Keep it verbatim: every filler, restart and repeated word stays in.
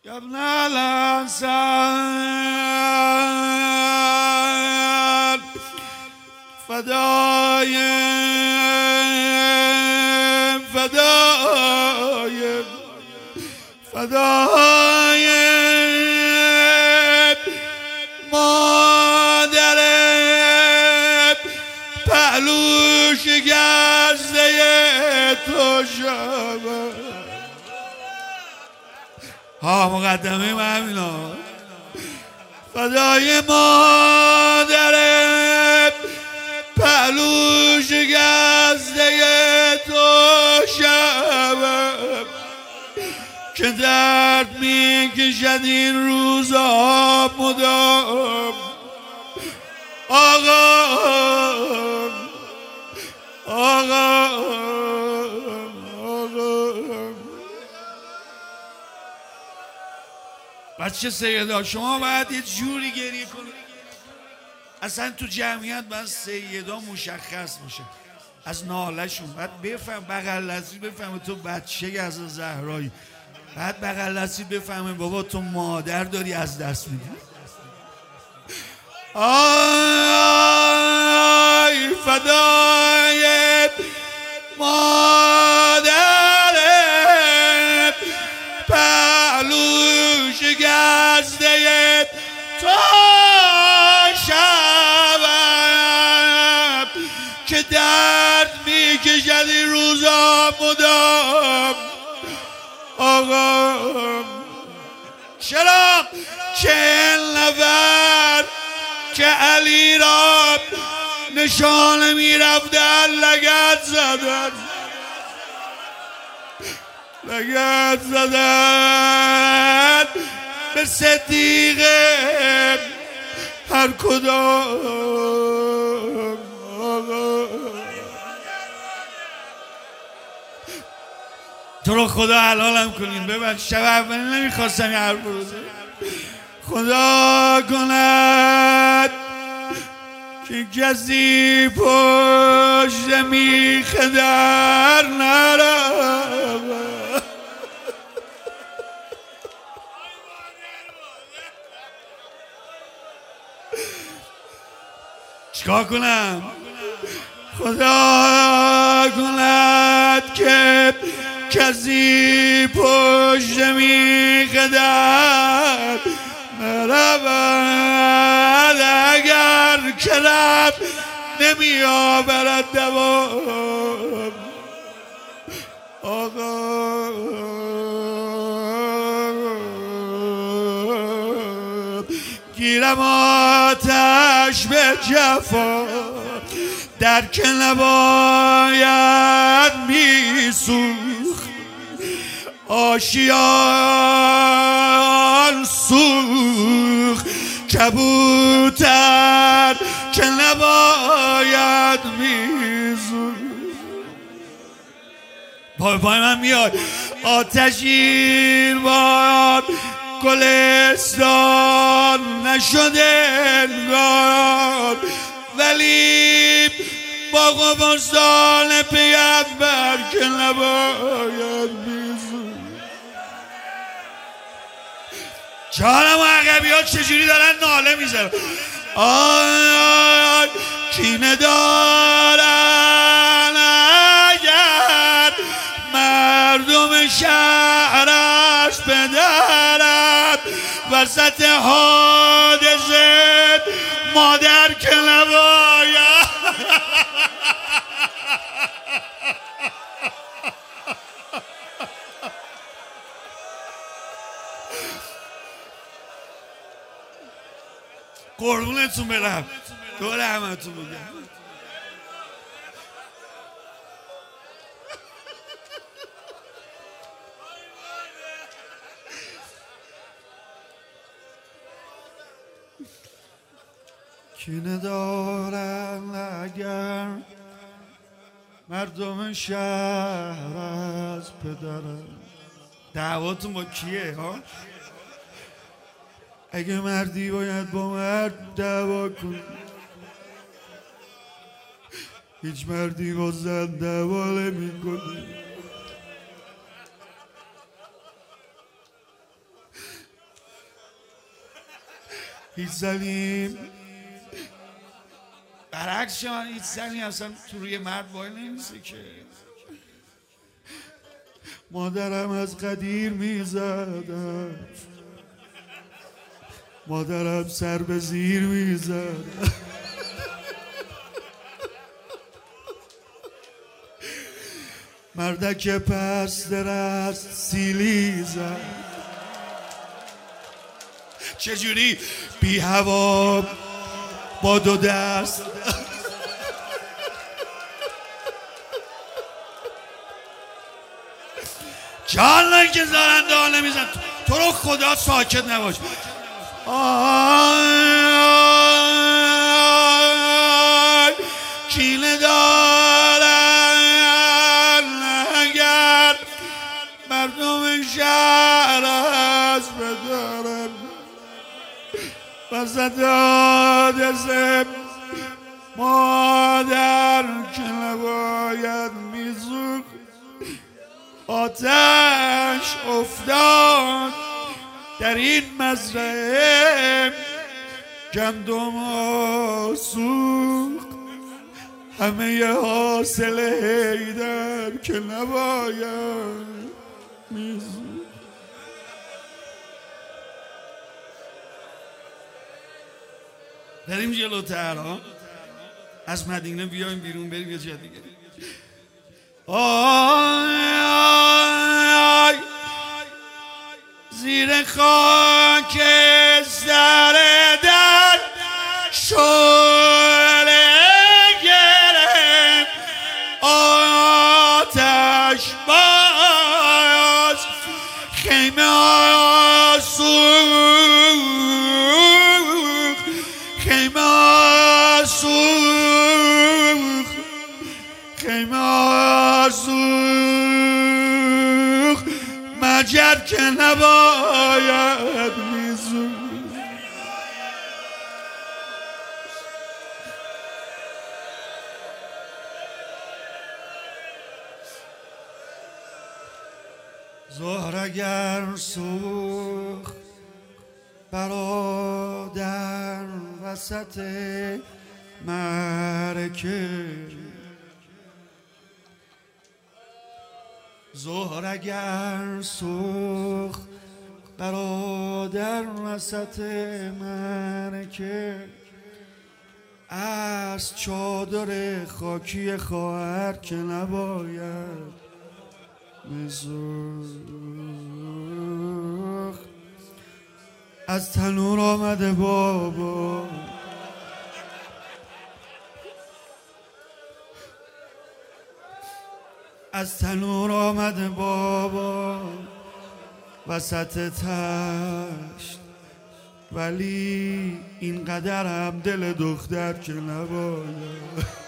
يا ابن الأنصار فدايم فدايم فدايم مادرم پهلو شکسته تو شبم. ها مقدمه من همینا. فدای مادرم پهلو شکسته تو شبم که درد می کشد این روزا مدام. آقا آقا آقا بچه سیدا شما باید یه جوری گریه کنید اصلا تو جمعیت باید سیدا مشخص میشه از نالشون. باید بفهم بغل دستی بفهمه تو بچه از زهرایی. بعد بغل دستی بفهمه بابا تو مادر داری از دست میدی. آی فدای مادرم پهلو شکسته تو شبم که درد میکشد این روزا مدام. آقا چرا چهل نفر که علی را نشانه میرفتن لگد زدن لگد زدن به صدیقه هر کدام. آقا تو رو خدا حلالم کنین ببخش. شب اولی نمیخواستم این حرف رو بزنم. خدا کند که کسی پشت میخ در نرود. چیکار کنم؟ خدا کند که کسی پشت میخ در نرود. اگر کرد نمی آورد دوام. آقا گیرم آتش به جفا در که نباید می سوخت. آشیان سوخت کبوتر که نباید می سوخت. پای پای من میاد آتشین باد گلستان نشده انگار ولی با قبستان پیغمبر که نباید میزون. جانم و عقبی ها چجوری دارن ناله میزن. آی کینه دارن اگر مردم شهر از پدرم وسط حادثه مادر که نباید. قربونتون برم دور همتون بگم. کینه دارن اگر مردم شهر از پدرم. دعواتون با کیه ها؟ اگه مردی باید با مرد دعوا کن. هیچ مردی با زن دعوا نمی کنه. هیچ زنی برعکس شما هیچ زنی اصلا تو روی مرد وای نمیسه که. مادرم از قدیر میزدم، مادرم سر به زیر میزدم، مردک پس درست سیلی زد. چجوری بی هوا با دو دست جان که زارنده ها نمیزن. تو رو خدا ساکت نباش. آی کینه دارن اگر مردم شهر از بدارن وسط حادثه مادر که نباید میزوک. آتش افتاد در این مزرعه، گندم ها سوخت، همه حاصل حیدر که نباید میزوخت. بریم جلوتر ها، از مدینه بیایم بیرون بریم یه جا دیگه. آی آی زیر خاک سر در شعله گرفت آتش باز، خیمه ها سوخت، خیمه ها سوخت، خیمه ها سوخت، مجد که نباید میزوخت. ظهر اگر سوخت برادر وسط معرکه، ظهر اگر سوخت برادر وسط معرکه، از چادر خاکی خواهر که نباید میسوخت. از تنور آمده بابا، از تنور آمده بابا وسط تشت، ولی اینقدر هم دل دختر که نباید